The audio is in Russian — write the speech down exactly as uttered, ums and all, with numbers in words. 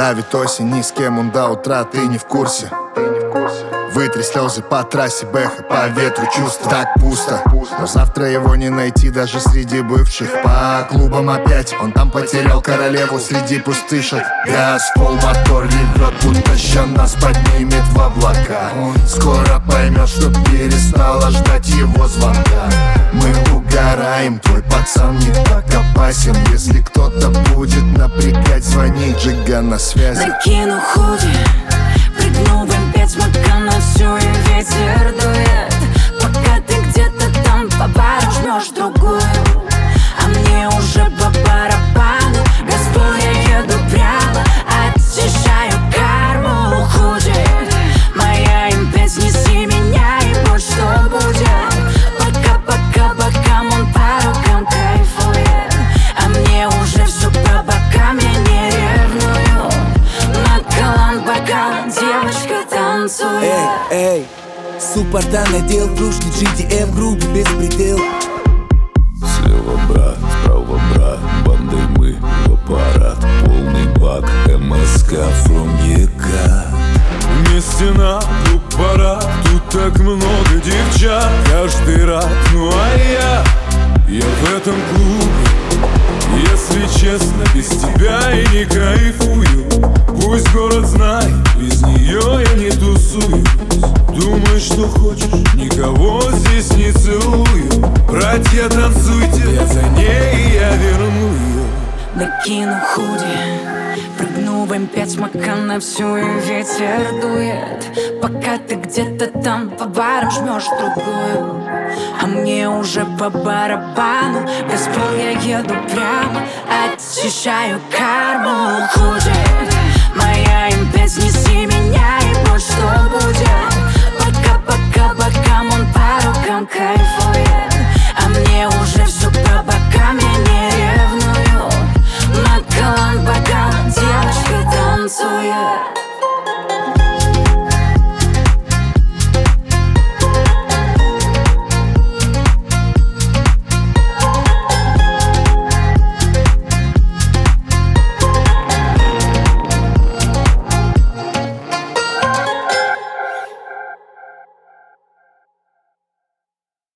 Давит осень, ни с кем он до утра, ты не в курсе. Вытри слезы по трассе, бэха, по ветру чувства. Так пусто, но завтра его не найти даже среди бывших. По клубам опять, он там потерял королеву среди пустышек. Газ, пол, мотор ревет, будто ща нас поднимет в облака. Он скоро поймет, что перестала ждать его звонка. Мы угораем, твой пацан не так опасен. Если кто-то будет напрягать, звони, Джига на связи. Накину худи, прыгну в эм пять, макану всю и ветер дует. Пока ты где-то там по бару жмешь другую, а мне уже по барабану. Газпол, я еду прямо, очищаю карму. Худи, моя эм пять, неси меня и будь что будет. Пока, пока, пока он по рукам кайфует, а мне уже все по бокам, я не ревную. Накалан, бокал, девочка танцует. Эй, эй, суппорта надел, кружки джи ти эм, грубый беспредел. Слева брат, справа брат, бандой мы в аппарат. Полный бак, эм эс ка from е ка. Вместе на клуб парад, тут так много девчат. Каждый рад, ну а я, я в этом клубе. Если честно, без тебя я не кайфую. Пусть город знает, без нее я не тусуюсь. Думай, что хочешь, никого здесь не целую. Братья, танцуйте, я за ней, я верну ее. Накину худи, прыгну в эм пять, макан на всю и ветер дует. Пока ты где-то там по барам жмешь другую, а мне уже по барабану. Газпол, я еду прямо, очищаю карму. Худи, моя эм пять, не